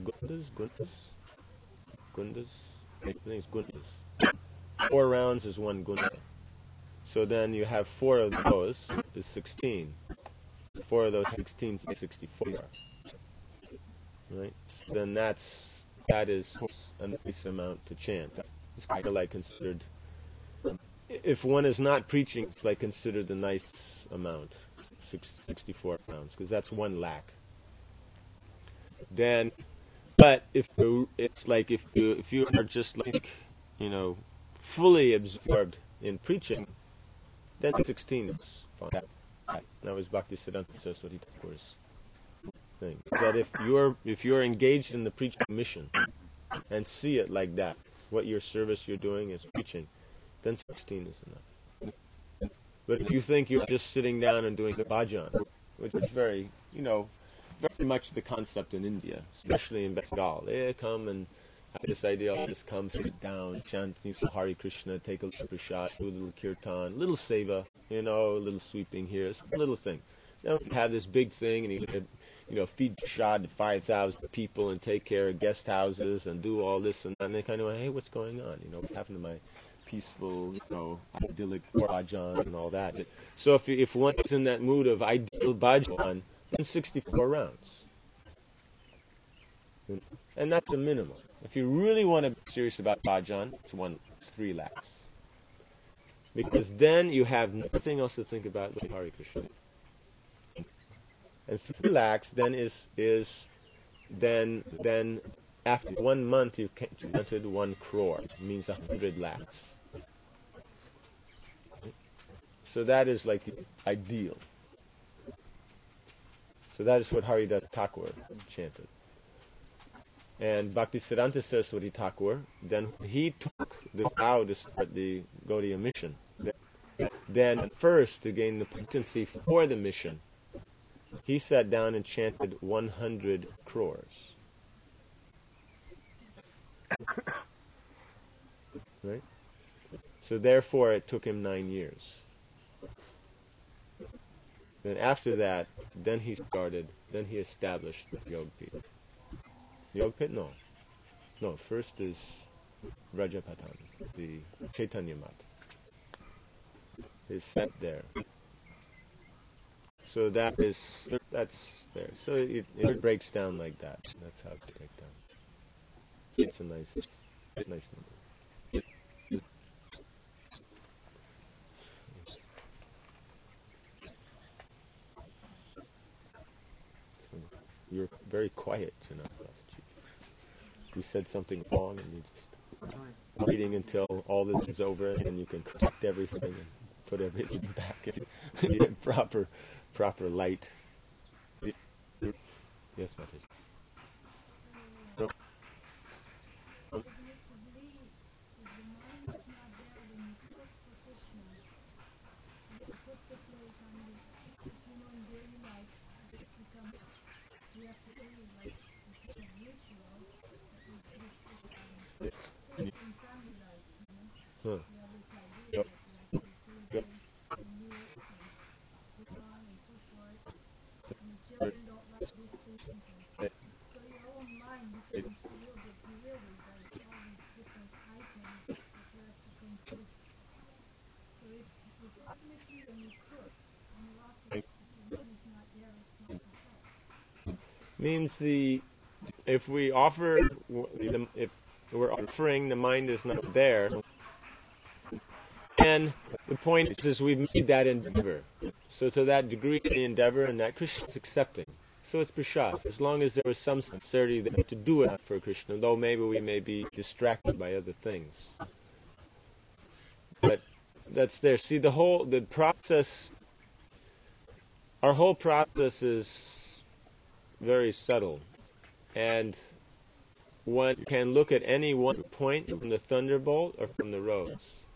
I think it's gundas. 4 rounds is 1 gunda. So then you have 4 of those is 16. 4 of those 16 is 64. Right? So then that is a nice amount to chant. It's kind of like considered. If one is not preaching, it's like considered a nice amount. 64 pounds, because that's 1 lakh. Then But if you are just like, fully absorbed in preaching, then 16 is fine. That was Bhaktisiddhanta Saraswati Thakur's thing. That if you're engaged in the preaching mission and see it like that, what your service you're doing is preaching, then 16 is enough. But if you think you're just sitting down and doing the bhajan, which is very much the concept in India, especially in Bengal, they come and have this idea, I'll just come, sit down, chant Hare Krishna, take a little prasad, do a little kirtan, little seva, a little sweeping here, some little thing. Then you have this big thing, and you could, feed prasad to 5,000 people and take care of guest houses and do all this and that. And they kind of went, hey, what's going on? What happened to my peaceful, idyllic bhajan and all that? So if one is in that mood of ideal bhajan, then 64 rounds. And that's the minimum. If you really want to be serious about bhajan, it's 3 lakhs. Because then you have nothing else to think about but Hare Krishna. And 3 lakhs then then after 1 month you've counted 1 crore. It means 100 lakhs. So that is like the ideal. So that is what Haridas Thakur chanted. And Bhaktisiddhanta Saraswati Thakur, then he took the vow to start the Gaudiya mission. Then first, to gain the potency for the mission, he sat down and chanted 100 crores. Right? So therefore it took him 9 years. Then after that, then he established the Yogpit. Yogpit? No, first is Rajapatan, the Chaitanya Mat. Is set there. So that's there. So it breaks down like that. That's how it breaks down. It's a nice number. So you're very quiet tonight, Chief. You said something wrong, and you just waiting until all this is over, and you can correct everything and put everything back in proper light. Yes, Mataji. Huh. Yep. Yep. Means if we offer if we're offering, the mind is not there, and the point is we've made that endeavor. So to that degree of the endeavor, and that Krishna is accepting. So it's prasad, as long as there was some sincerity there to do it for Krishna, though maybe we may be distracted by other things. But that's there. See, the process, our whole process is very subtle. And one can look at any one point from the thunderbolt or from the rose.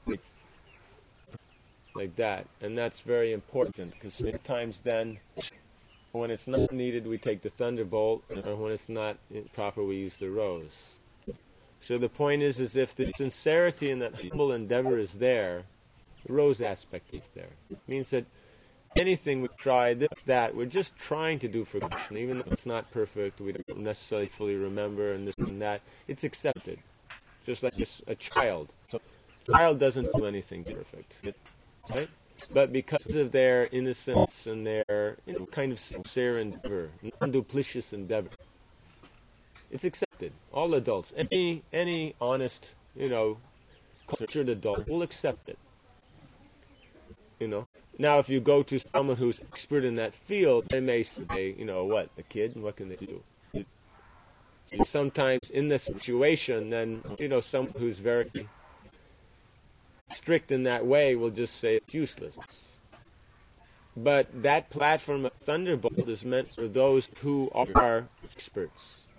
Like that. And that's very important, because sometimes then, when it's not needed, we take the thunderbolt, or when it's not proper, we use the rose. So the point is if the sincerity in that humble endeavor is there, the rose aspect is there. It means that anything we try, this, that, we're just trying to do for Krishna, even though it's not perfect, we don't necessarily fully remember, and this and that, it's accepted. Just like a child. So a child doesn't do anything perfect. Right? But because of their innocence and their kind of sincere endeavor, non-duplicious endeavor, it's accepted. All adults, any honest, cultured adult will accept it. Now if you go to someone who's expert in that field, they may say, what, the kid, what can they do? Sometimes in the situation, then, someone who's very strict in that way will just say it's useless. But that platform of Thunderbolt is meant for those who are experts.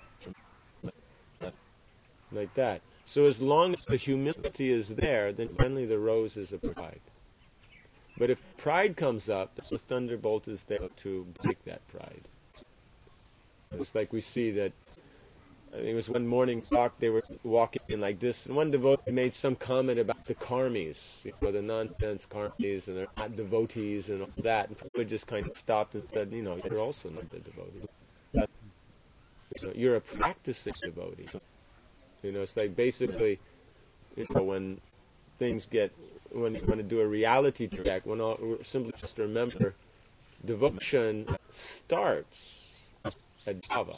Like that. So as long as the humility is there, then finally the rose is a pride. But if pride comes up, the Thunderbolt is there to break that pride. It's like we see that, I think it was one morning talk, they were walking in like this, and one devotee made some comment about the karmis, the nonsense karmis, and they're not devotees and all that, and Prabhupada just kind of stopped and said, you're also not a devotee. You're a practicing devotee. It's like basically, when things get, when you want to do a reality check, simply just remember, devotion starts at Java,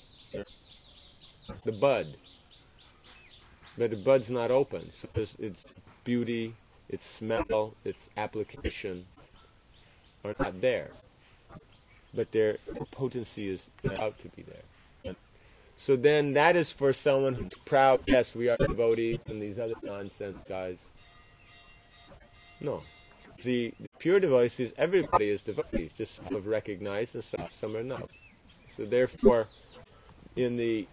the bud. But the bud's not open, so its beauty, its smell, its application are not there. But their potency is out to be there. So then that is for someone who's proud, yes, we are devotees, and these other nonsense guys. No. The pure devotees, everybody is devotees, just some have recognized and some are not. So therefore, in the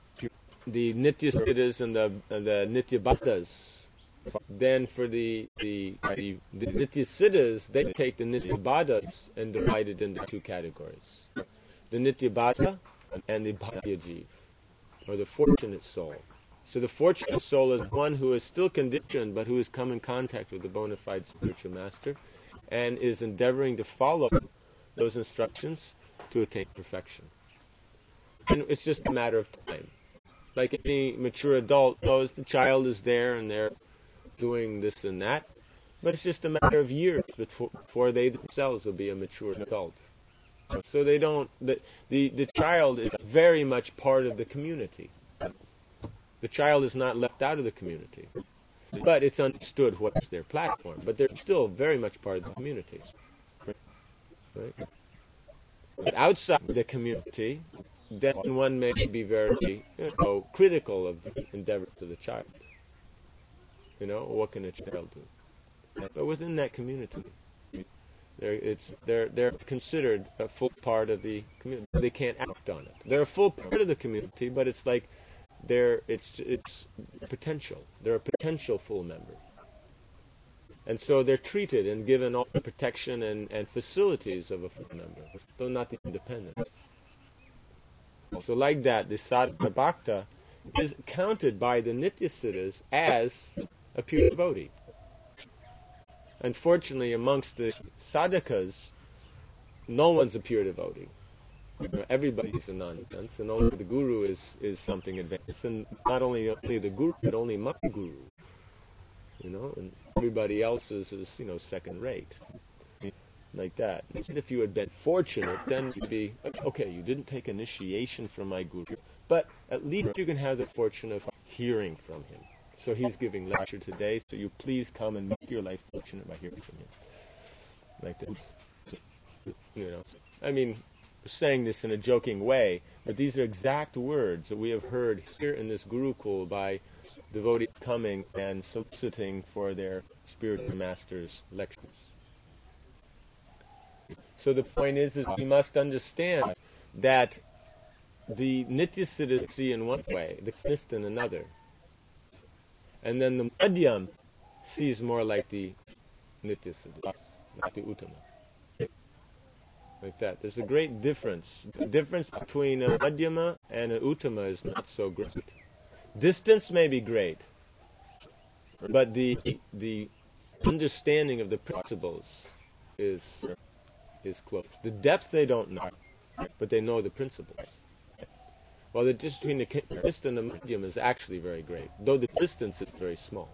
Nitya Siddhas and the Nitya Bhattas, then for the Nitya Siddhas, they take the Nitya Bhattas and divide it into two categories. The Nitya Bhatta and the Bhagya Jeev, or the fortunate soul. So the fortunate soul is one who is still conditioned, but who has come in contact with the bona fide spiritual master, and is endeavoring to follow those instructions to attain perfection. And it's just a matter of time. Like any mature adult knows, the child is there and they're doing this and that, but it's just a matter of years before they themselves will be a mature adult. So they don't, the child is very much part of the community. The child is not left out of the community. But it's understood what is their platform. But they're still very much part of the community. Right? But outside the community, then one may be very critical of the endeavors of the child. What can a child do? But within that community, they're considered a full part of the community. They can't act on it. They're a full part of the community, but it's like it's potential. They're a potential full member. And so they're treated and given all the protection and facilities of a full member, though not the independence. So like that, the Sadhana Bhakta is counted by the Nitya Siddhas as a pure devotee. Unfortunately, amongst the sadhakas, no one's a pure devotee. Everybody's a nonsense, and only the guru is something advanced. And not only the guru, but only my guru. And everybody else is second rate. Like that. And if you had been fortunate, then you'd be, okay, you didn't take initiation from my guru, but at least you can have the fortune of hearing from him. So he's giving lecture today, so you please come and make your life fortunate by hearing from him. Like this. I mean, saying this in a joking way, but these are exact words that we have heard here in this Gurukul by devotees coming and soliciting for their spiritual master's lectures. So the point is we must understand that the Nitya Siddhas see in one way, the Kanist in another. And then the Madhyam sees more like the Nitya Siddhas, like the Uttama. Like that. There's a great difference. The difference between a Madhyama and an Uttama is not so great. Distance may be great, but the understanding of the principles is close. The depth they don't know, but they know the principles. While the distance between the Kanist and the Madhyam is actually very great, though the distance is very small.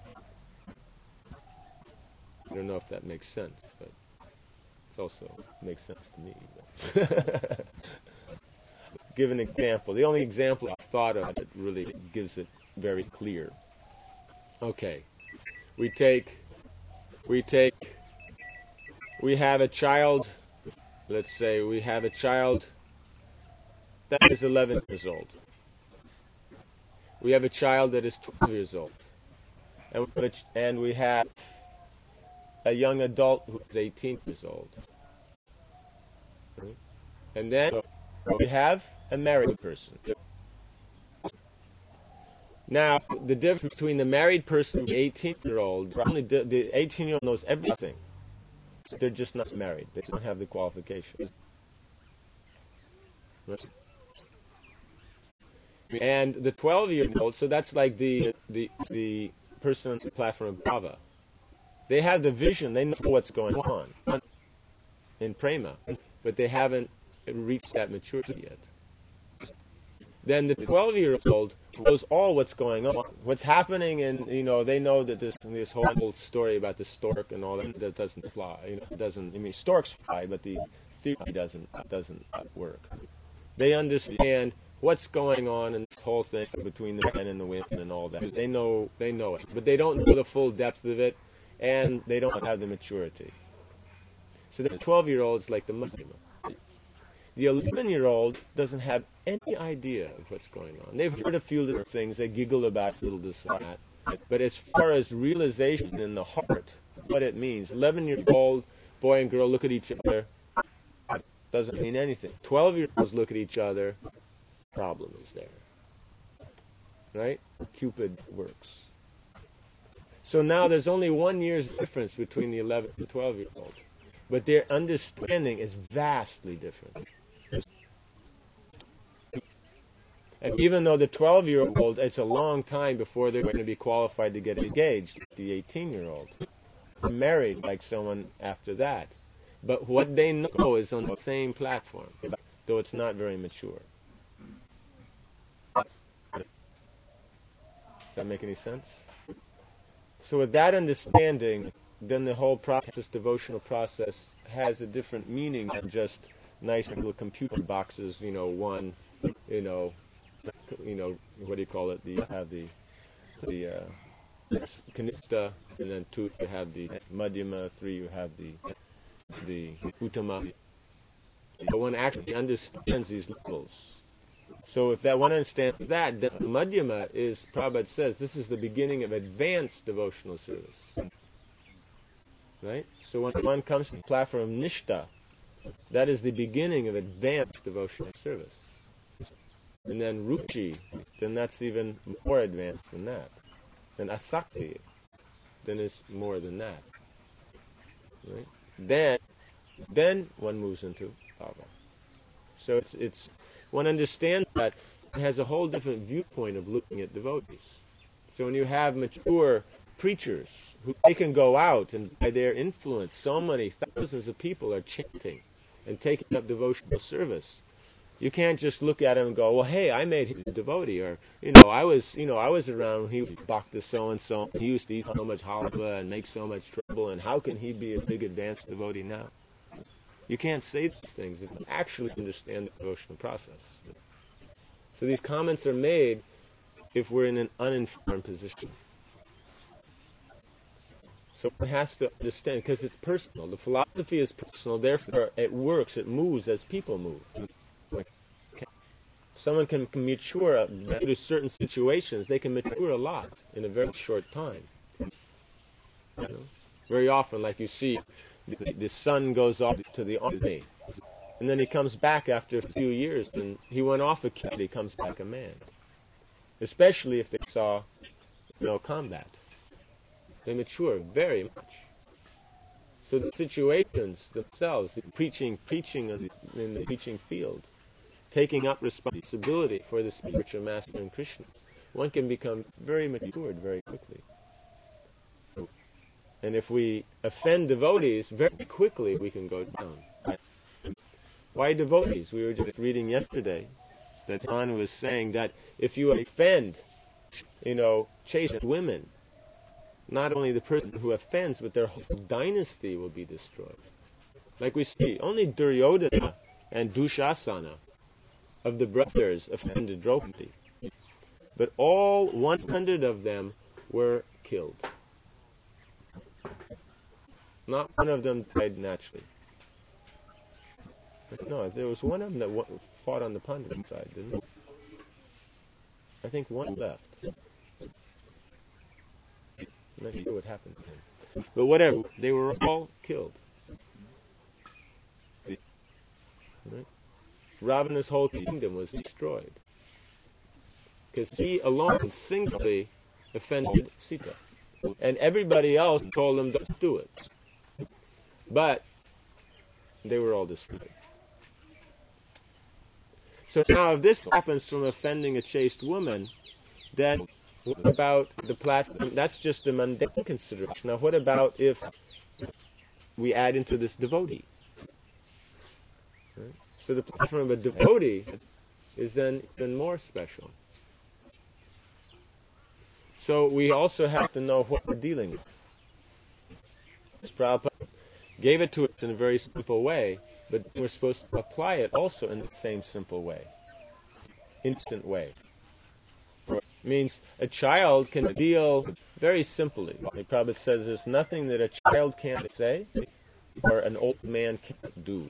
I don't know if that makes sense, but it also makes sense to me. Give an example. The only example I thought of that really gives it very clear. Okay. We have a child, let's say we have a child that is 11 years old. we have a child that is 12 years old, and we have a young adult who is 18 years old. Right? And then we have a married person. Now, the difference between the married person and the 18-year-old, the 18-year-old knows everything. They're just not married. They don't have the qualifications. Right? And the 12-year-old, so that's like the person on the platform of Bhava. They have the vision. They know what's going on in prema, but they haven't reached that maturity yet. Then the 12-year-old knows all what's going on, what's happening, and they know that this whole story about the stork and all that doesn't fly. It doesn't. I mean, storks fly, but the theory doesn't work. They understand what's going on in this whole thing between the men and the women and all that. They know it, but they don't know the full depth of it, and they don't have the maturity. So the 12-year-old is like the Madhyama. The 11-year-old doesn't have any idea of what's going on. They've heard a few little things, they giggle about a little this and that, but as far as realization in the heart, what it means, 11-year-old boy and girl look at each other, doesn't mean anything. 12-year-olds look at each other, problem is there. Right? Cupid works. So now there's only 1 year's difference between the 11 and 12-year-old, but their understanding is vastly different. And even though the 12-year-old, it's a long time before they're going to be qualified to get engaged, the 18-year-old, married like someone after that. But what they know is on the same platform, though it's not very mature. Does that make any sense? So with that understanding, then the whole process, devotional process, has a different meaning than just nice little computer boxes, one, what do you call it? You have the Kanista, and then 2 you have the Madhyama, 3 you have the Uttama. But one actually understands these levels. So if that one understands that, then Madhyama is, Prabhupada says, this is the beginning of advanced devotional service. Right? So when one comes to the platform of Nishta, that is the beginning of advanced devotional service. And then Ruchi, then that's even more advanced than that. And Asakti, then it's more than that. Right? Then one moves into Bhava. So it's one understands that it has a whole different viewpoint of looking at devotees. So when you have mature preachers who they can go out and by their influence, so many thousands of people are chanting and taking up devotional service. You can't just look at him and go, well, hey, I made him a devotee, or I was around when he was Bhakta so and so. He used to eat so much halva and make so much trouble, and how can he be a big advanced devotee now? You can't say these things if you actually understand the devotional process. So these comments are made if we're in an uninformed position. So one has to understand, because it's personal. The philosophy is personal, therefore it works, it moves as people move. Someone can mature through certain situations. They can mature a lot in a very short time. Very often, like you see, the son goes off to the army, and then he comes back after a few years, and he went off a kid, he comes back a man. Especially if they saw combat. They mature very much. So the situations themselves, the preaching in the preaching field, taking up responsibility for the spiritual master in Krishna, one can become very matured very quickly. And if we offend devotees, very quickly we can go down. Why devotees? We were just reading yesterday that John was saying that if you offend, chaste women, not only the person who offends, but their whole dynasty will be destroyed. Like we see, only Duryodhana and Dushasana of the brothers offended Draupadi. But all 100 of them were killed. Not one of them died naturally. But no, there was one of them that fought on the Pandit side, didn't he? I think one left. I'm not sure what happened to him. But whatever, they were all killed. Right? Ravana's whole kingdom was destroyed. Because he alone singly offended Sita. And everybody else told him, don't do it. But they were all destroyed. So now if this happens from offending a chaste woman, then what about the platform? That's just a mundane consideration. Now what about if we add into this devotee? Right? So the platform of a devotee is then even more special. So we also have to know what we're dealing with. Prabhupada gave it to us in a very simple way, but we're supposed to apply it also in the same simple way, instant way. It means a child can deal very simply. Prabhupada says there's nothing that a child can't say or an old man can't do.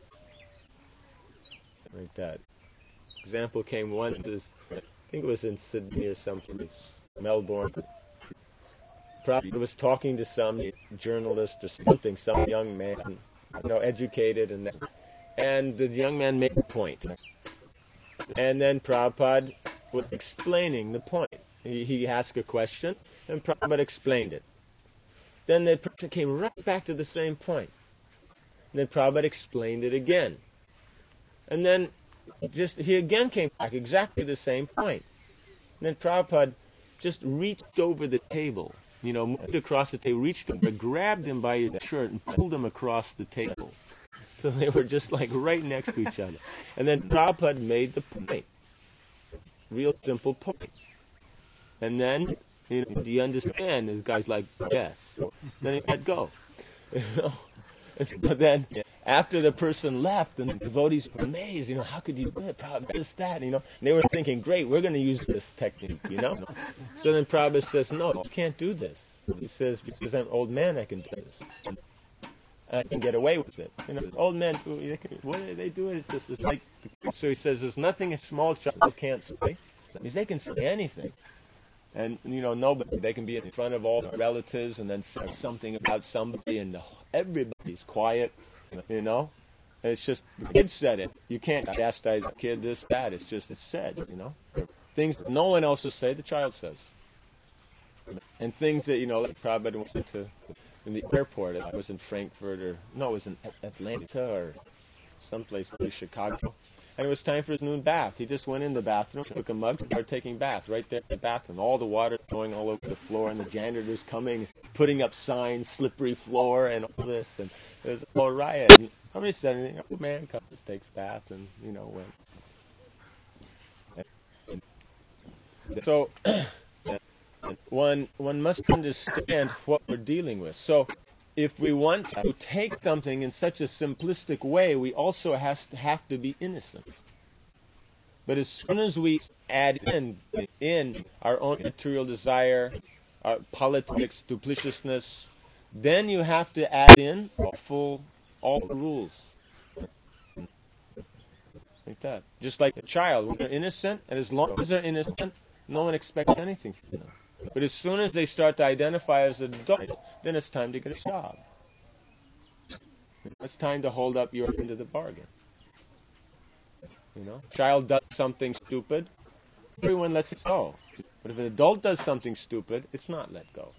Like that. Example came once, I think it was in Sydney or someplace, Melbourne. Prabhupada was talking to some journalist or something, some young man, educated, and the young man made a point. And then Prabhupada was explaining the point. He asked a question, and Prabhupada explained it. Then the person came right back to the same point. And then Prabhupada explained it again. And then he again came back exactly the same point. And then Prabhupada just reached over the table, moved across the table, reached over, grabbed him by his shirt and pulled him across the table. So they were just like right next to each other. And then Prabhupada made the point. Real simple point. And then, do you understand? This guy's like, yes. Then he let go. And so then, after the person left, and the devotees were amazed, how could you do it? Prabhupada does that, And they were thinking, great, we're going to use this technique, So then Prabhupada says, no, you can't do this. He says, because I'm an old man, I can do this. I can get away with it. Old men, what do they do? It's like, so he says, there's nothing a small child can't say. Because they can say anything. And, nobody, they can be in front of all the relatives and then say something about somebody and everybody's quiet, It's just, the kid said it. You can't chastise a kid, this, that. It's said, Things that no one else will say, the child says. And things that, like Prabhupada went to, in the airport, I was in Frankfurt, it was in Atlanta or someplace, maybe Chicago. And it was time for his noon bath. He just went in the bathroom, took a mug, started taking baths right there in the bathroom. All the water going all over the floor, and the janitor's coming, putting up signs, slippery floor, and all this. And it was a whole riot. And nobody said anything. Oh, man comes, takes bath, and, went. So, one must understand what we're dealing with. So, if we want to take something in such a simplistic way, we also have to be innocent. But as soon as we add in our own material desire, our politics, dupliciousness, then you have to add in all the rules. Like that. Just like a child, when they're innocent, and as long as they're innocent, no one expects anything from them. But as soon as they start to identify as an adult, then it's time to get a job. It's time to hold up your end of the bargain. Child does something stupid, everyone lets it go. But if an adult does something stupid, it's not let go.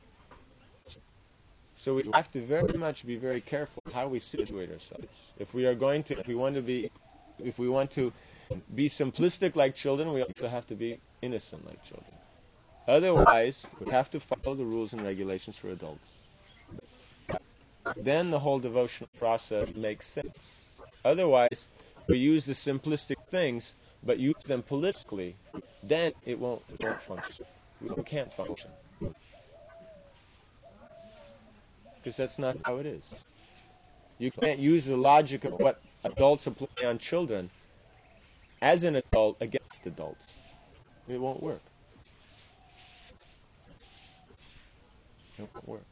So we have to very much be very careful how we situate ourselves. If we want to be simplistic like children, we also have to be innocent like children. Otherwise, we have to follow the rules and regulations for adults. Then the whole devotional process makes sense. Otherwise, we use the simplistic things, but use them politically, then it won't function. We can't function. Because that's not how it is. You can't use the logic of what adults apply on children as an adult against adults. It won't work. It won't work.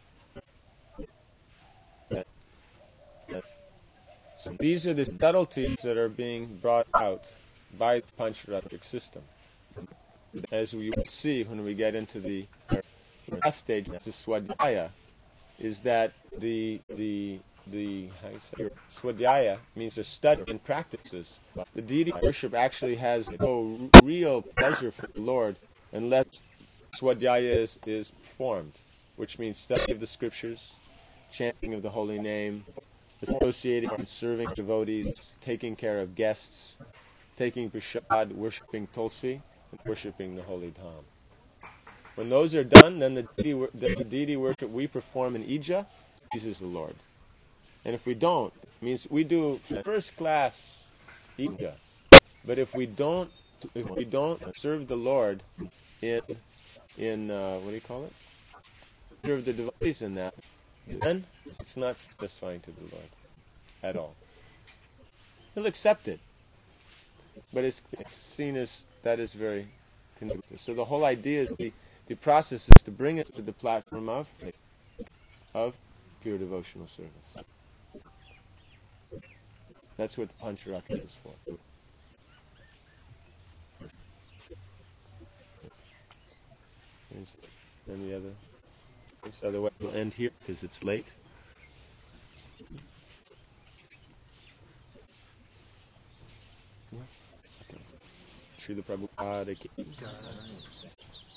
So these are the subtleties that are being brought out by the Pancharatric system. As we will see when we get into the last stage, to Swadhyaya, is that the how you say, Swadhyaya means to study and practices. The deity worship actually has no real pleasure for the Lord unless Swadhyaya is performed, which means study of the scriptures, chanting of the holy name, associating and serving devotees, taking care of guests, taking prasad, worshipping Tulsi, and worshipping the holy Dham. When those are done, then the deity worship we perform in Ija pleases the Lord. And if we don't, it means we do first class Ija. But if we don't serve the Lord in what do you call it? Serve the devotees in that, then it's not satisfying to the Lord at all. He'll accept it, but it's seen as that is very conducive. So the whole idea is the process is to bring it to the platform of pure devotional service. That's what the Pancharatra is for. Any other? Otherwise, we'll end here because it's late. Yeah. Okay. Srila Prabhupada ki